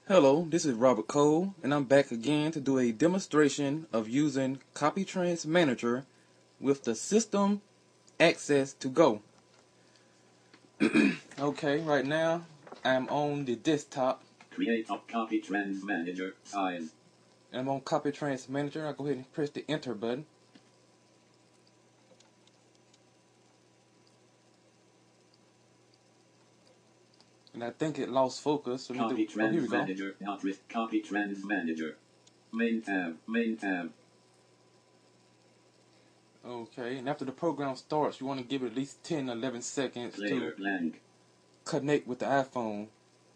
Hello, this is Robert Cole, and I'm back again to do a demonstration of using CopyTrans Manager with the System Access to Go. Okay, right now I'm on the desktop. Create a CopyTrans Manager size. And I'm on CopyTrans Manager. I'll go ahead and press the Enter button. And I think it lost focus. So here we go. Manager, not with CopyTrans Manager. Main tab, main tab. Okay, and after the program starts, you want to give it at least 10-11 seconds Player to blank. connect with the iPhone.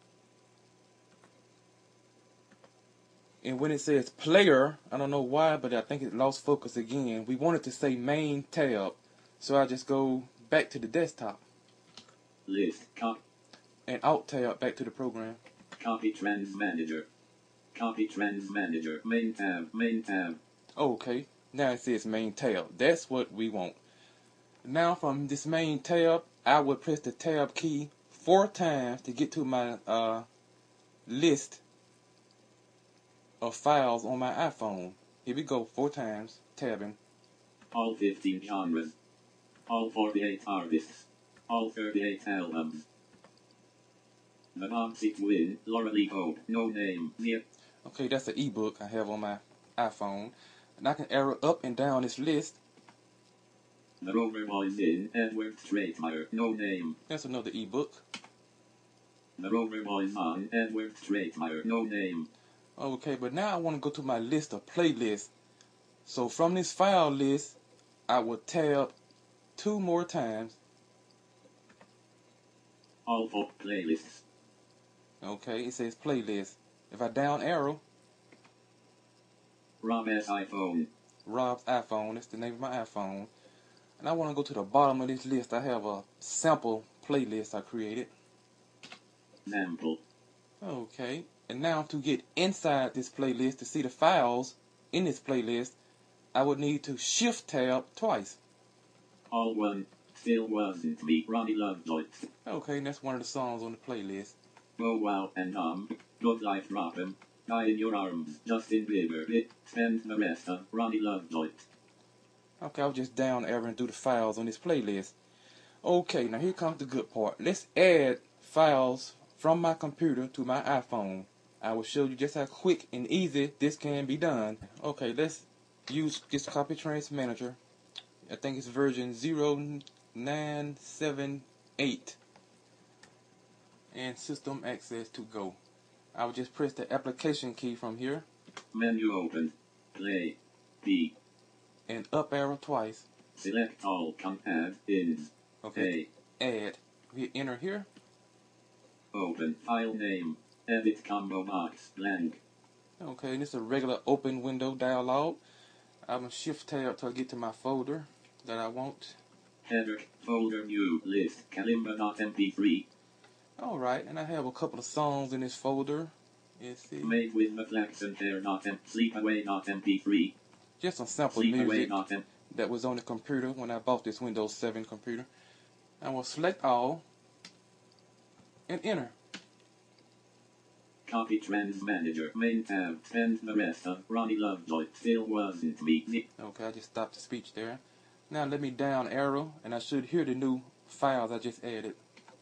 And when it says player, I don't know why, but I think it lost focus again. We want it to say main tab. So I just go back to the desktop. List, and Alt tab back to the program. CopyTrans Manager. CopyTrans Manager. Main tab, main tab. Okay, now it says main tab. That's what we want. Now from this main tab, I would press the tab key 4 times to get to my list of files on my iPhone. Here we go, 4 times, tabbing. All 15 genres. All 48 artists. All 38 albums. The Boxy Twin, Laura Lee Hope, No Name, Zip. Okay, that's an ebook I have on my iPhone. And I can arrow up and down this list. The Rover Boys in, Edward Straitmeyer, No Name. That's another ebook. The Rover Boys on, Edward Straitmeyer, No Name. Okay, but now I want to go to my list of playlists. So from this file list, I will tab 2 more times. All 4 playlists. Okay, it says playlist. If I down arrow, Rob's iPhone. Rob's iPhone, that's the name of my iPhone. And I want to go to the bottom of this list. I have a sample playlist I created. Sample. Okay, and now to get inside this playlist, to see the files in this playlist, I would need to shift tab twice. All 1, Still Wasn't Me, Ronnie Lovejoy. Okay, and that's one of the songs on the playlist. Oh Wow and Good Life Robin, Die in Your Arms, Justin Bieber, Spend the Rest of Ronnie Lovejoy. Okay, I'll just down arrow and do the files on this playlist. Okay, now here comes the good part. Let's add files from my computer to my iPhone. I will show you just how quick and easy this can be done. Okay, let's use this CopyTrans Manager. I think it's version 0978. And System Access to Go. I will just press the application key from here. Menu open. Play. B. And up arrow twice. Select all. Add. Ins. Okay. Add. We enter here. Open. File name. Edit combo box. Blank. Okay, and this is a regular open window dialog. I'm going to shift tab till I get to my folder that I want. Header. Folder new. List. Kalimba.mp3. Alright, and I have a couple of songs in this folder. Let's see. Made with the flax and hair. Sleepaway.mp3. Just some sample music that was on the computer when I bought this Windows 7 computer. I will select all and enter. CopyTrans Manager. Main tab. Spend the rest of Ronnie Lovejoy. Still Wasn't Me. Okay, I just stopped the speech there. Now let me down arrow and I should hear the new files I just added.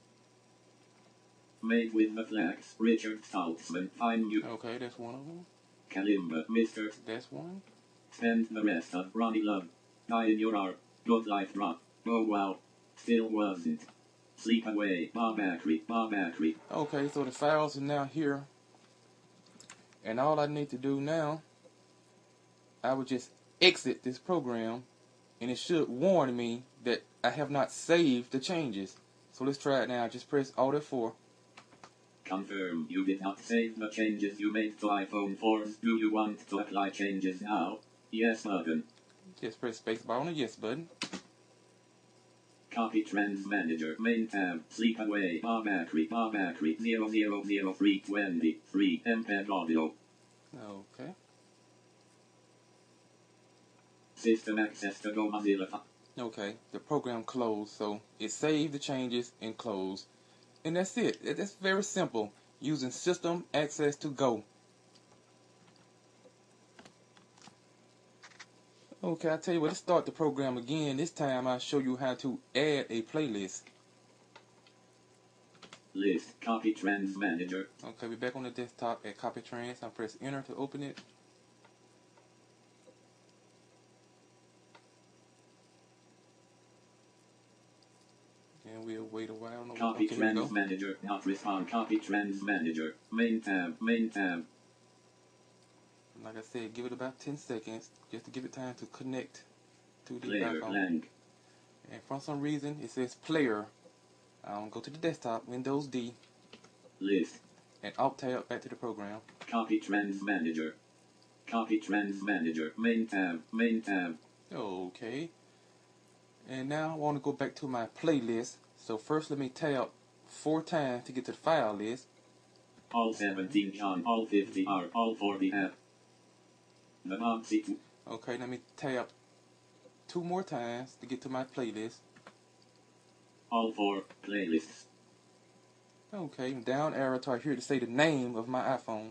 Made with the flax. Richard Saltzman. Find you. Okay, that's one of them. Kalimba. Mr. That's one. Spend the rest of Ronnie Love. Die in Your Arms. Good Life Rock. Oh Wow. Still Wasn't. Sleep Away. Bob Acri. Okay, so the files are now here. And all I need to do now, I would just exit this program and it should warn me that I have not saved the changes. So let's try it now. Just press Alt F4. Confirm you did not save the changes you made to iPhone 4. Do you want to apply changes now? Yes button. Just press spacebar on the yes button. CopyTrans Manager. Main tab. Sleep Away. Bob Acri. 0000323. MPEG audio. Okay. System Access to Go Mozilla. Okay, the program closed, so it saved the changes and closed. And that's it. That's very simple. using System Access to Go. Okay, I tell you what, let's start the program again. This time I'll show you how to add a playlist. List, Copy Trends Manager. Okay, we're back on the desktop at Copy Trends. I'll press Enter to open it. And we'll wait a while. No, Copy okay, Trends Manager, not respond. Copy Trends Manager, main tab, main tab. Like I said, give it about 10 seconds just to give it time to connect to the Player iPhone. blank. And for some reason, it says Player. Go to the desktop, Windows D, List, and Alt Tab back to the program. Copy Trends Manager. Copy Trends Manager, main tab, main tab. Okay. And now I want to go back to my playlist. So first let me tab 4 times to get to the file list. All 17 John, all 50 R, all 40 F. The Nazi. Okay, let me tab 2 more times to get to my playlist. All 4 playlists. Okay, down arrow till I hear to say the name of my iPhone.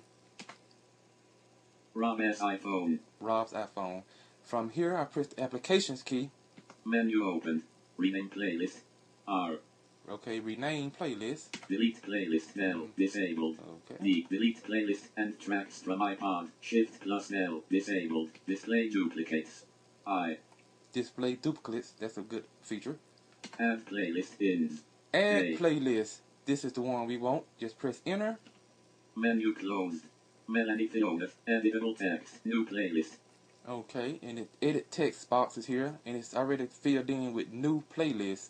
Rob's iPhone. Rob's iPhone. From here I press the applications key. Menu open. Rename playlist. R. Okay, rename playlist. Delete playlist L. Disabled. Okay. D. Delete playlist and tracks from iPod. Shift plus L. Disabled. Display duplicates. I. Display duplicates. That's a good feature. Add playlist in. Add A. playlist. This is the one we want. Just press enter. Menu closed. Melanie Theodore. Editable text. New playlist. Okay, and the edit text box is here, and it's already filled in with new playlist.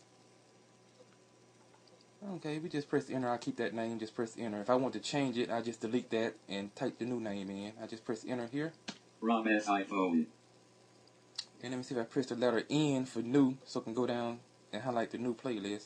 Okay, we just press enter. I'll keep that name, just press enter. If I want to change it, I just delete that and type the new name in. I just press enter here. Rob's iPhone. And let me see if I press the letter N for new, so I can go down and highlight the new playlist.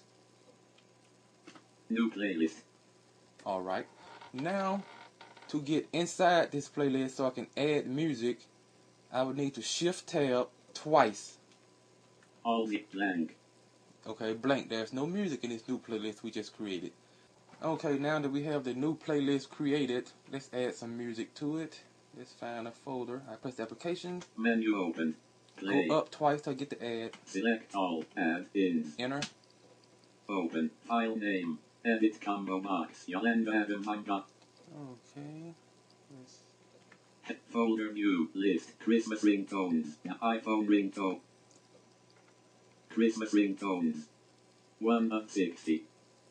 New playlist. Alright, now to get inside this playlist so I can add music, I would need to shift tab twice. All zip blank. Okay, blank. There's no music in this new playlist we just created. Okay, now that we have the new playlist created, let's add some music to it. Let's find a folder. I press the application. Menu open. Play. Go up twice to get the add. Select all. Add in. Enter. Open. File name. Edit combo box. Yolanda Adams. Okay. Let's... Folder new. List. Christmas ringtones. iPhone ringtone. Christmas ringtones. 1 of 60.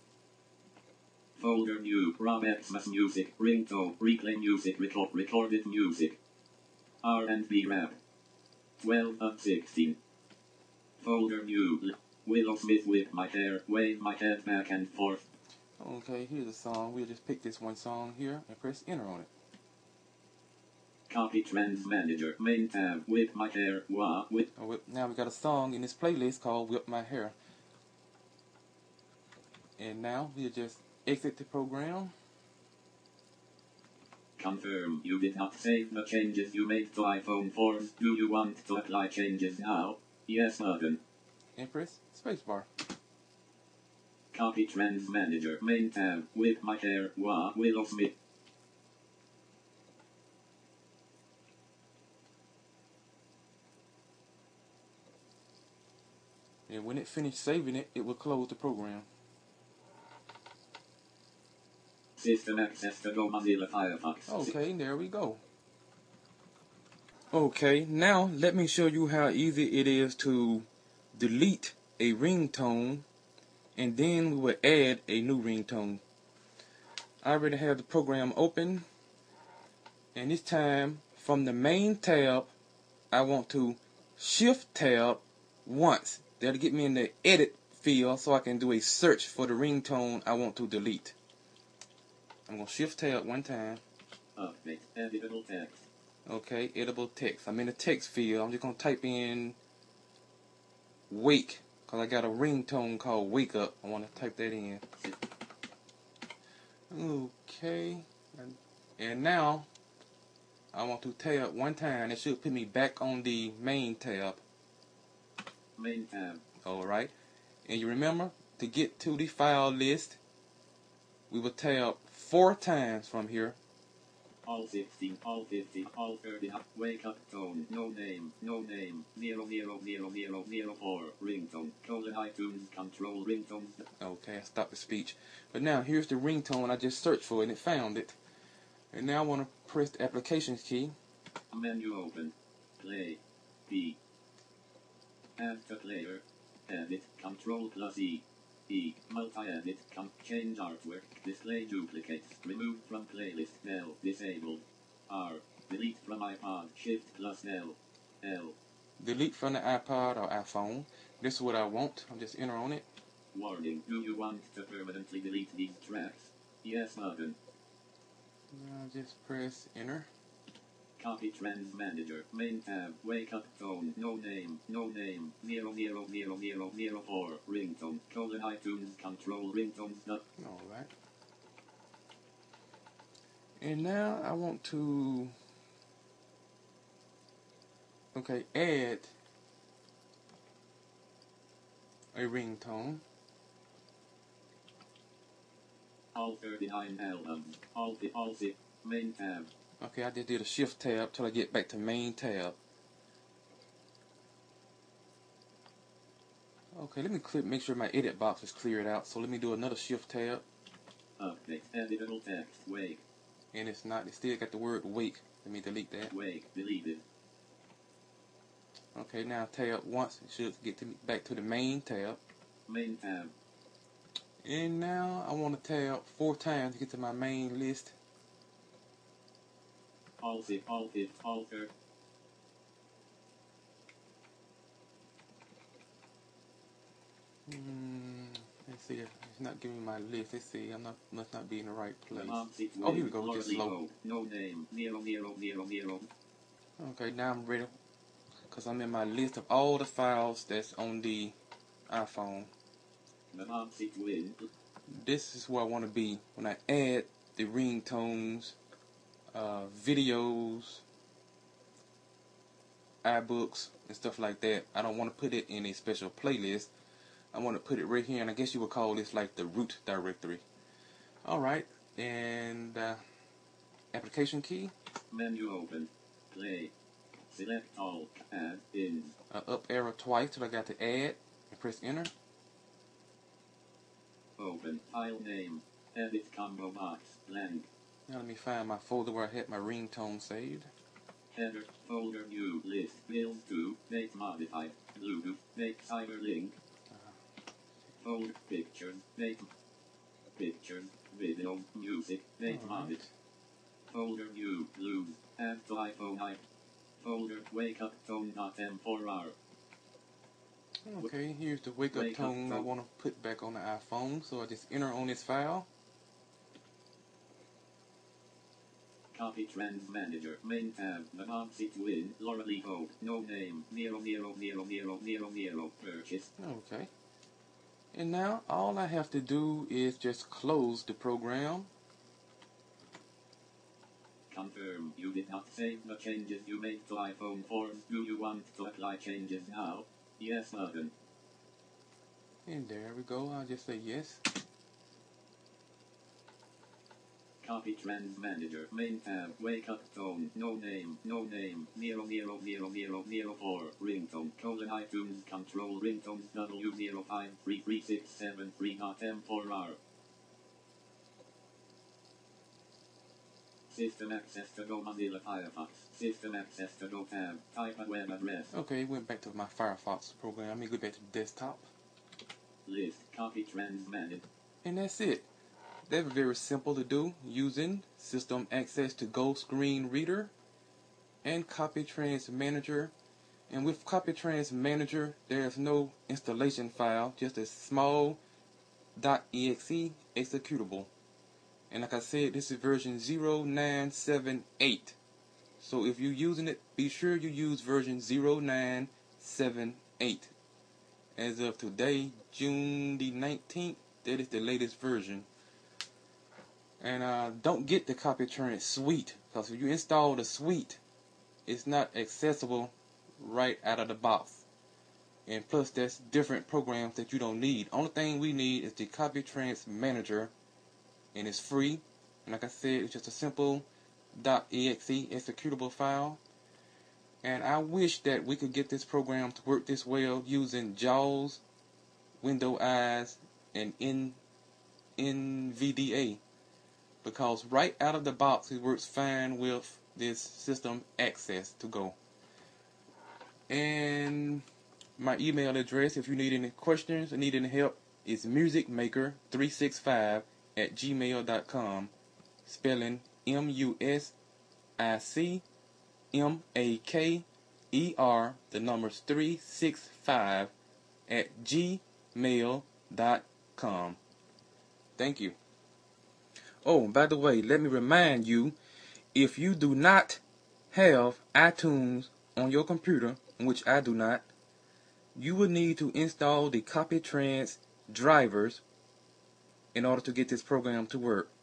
Folder new. Rob Xmas music. Ringtone. Replay music. Recorded music. R&B rap. 12 of 16. Folder new. Willow Smith with my hair. Wave my head back and forth. Okay, here's a song. We'll just pick this one song here and press enter on it. Copy Trends Manager. Main tab. Whip my hair. Whip. Now we got a song in this playlist called Whip My Hair. And now we'll just exit the program. Confirm you did not save the changes you made to iPhone 4. Do you want to apply changes now? Yes button. And press spacebar. Copy Trends Manager. Main tab. Whip my hair. Willow Smith. And when it finished saving it, it will close the program. System access to Go Mozilla Firefox. Okay, there we go. Okay, now let me show you how easy it is to delete a ringtone, and then we will add a new ringtone. I already have the program open, and this time from the main tab, I want to shift tab once. That'll get me in the edit field so I can do a search for the ringtone I want to delete. I'm going to shift tab one time. Update. Editable text. Okay, editable text. I'm in the text field. I'm just going to type in wake, because I got a ringtone called Wake Up. I want to type that in. Okay. And now I want to tab one time. It should put me back on the main tab. Main tab. Alright. And you remember, to get to the file list, we will tab 4 times from here. All 16, all 50, all 30, wake up tone, no name, 0000004, ringtone, colon iTunes, control ringtone. Okay, I stopped the speech. But now, here's the ringtone I just searched for and it found it. And now I want to press the applications key. Menu open, play, B. Add to player, edit, control plus E. E, multi-edit, change artwork, display duplicates, remove from playlist, L, disabled. R, delete from iPod, shift plus L. L. Delete from the iPod or iPhone. This is what I want. I'll just enter on it. Warning, do you want to permanently delete these tracks? Yes button. Now just press enter. Copy trends manager, main tab, wake up tone, no name, 0000004, ringtone, colon iTunes, control ringtone, Alright. And now I want to, add a ringtone. all 39 albums, all 6, main tab. Okay, I just did a shift tab till I get back to main tab. Okay, let me make sure my edit box is cleared out. So let me do another shift tab. Update, editable text, wake. And it's still got the word wake. Let me delete that. Wake, deleted. Okay, now tab once. It should get back to the main tab. Main tab. And now I want to tab 4 times to get to my main list. All 6, all 5, all 30. Let's see. It's not giving me my list. Let's see. Must not be in the right place. Here Oh, here we go. Just slow. No name, 00000. Okay, now I'm ready. Because I'm in my list of all the files that's on the iPhone. This is where I want to be when I add the ringtones, videos, iBooks, and stuff like that. I don't want to put it in a special playlist. I want to put it right here, and I guess you would call this like the root directory. Alright, and application key. Menu open, play, select all, add, in. Up arrow twice till I got to add, and press enter. Open, file name, edit combo box, blank. Now let me find my folder where I had my ringtone saved. Header, folder new, list, build to, make modified, Bluetooth, make cyberlink. Folder, pictures, make pictures, video, music, make modified. Folder new, blues, add to iPhone. Folder, wake up tone.m4r. Okay, here's the wake up tone I want to put back on the iPhone, so I just enter on this file. Copy trends manager, main tab, the box it win, Laura Lee Hope, no name, 0000000, purchase. Okay. And now all I have to do is just close the program. Confirm you did not save the changes you made to iPhone 4. Do you want to apply changes now? Yes button. And there we go. I'll just say yes. Copy trends manager, main tab, wake up tone, no name, 0000004, ringtone, colon iTunes, control ringtones, W053367.m4r. System access to go Mozilla Firefox. System access to go tab. Type a web address. Okay, went back to my Firefox program. Let me go back to the desktop. List. Copy trends managed. And that's it. They were very simple to do using System Access to Go Screen Reader and Copy Trans Manager. And with Copy Trans Manager, there's no installation file, just a small .exe executable. And like I said, this is version 0978. So if you're using it, be sure you use version 0978. As of today, June the 19th, that is the latest version. And don't get the Copy Trans suite, because if you install the suite, it's not accessible right out of the box. And plus, there's different programs that you don't need. Only thing we need is the Copy Trans Manager, and it's free. Like I said, it's just a simple .exe executable file. And I wish that we could get this program to work this well using JAWS, Windows Eyes, and NVDA. Because right out of the box, it works fine with this system access to go. And my email address, if you need any questions or need any help, is musicmaker365@gmail.com. Spelling MUSICMAKER, the numbers 365@gmail.com. Thank you. Oh, by the way, let me remind you, if you do not have iTunes on your computer, which I do not, you will need to install the Copytrans drivers in order to get this program to work.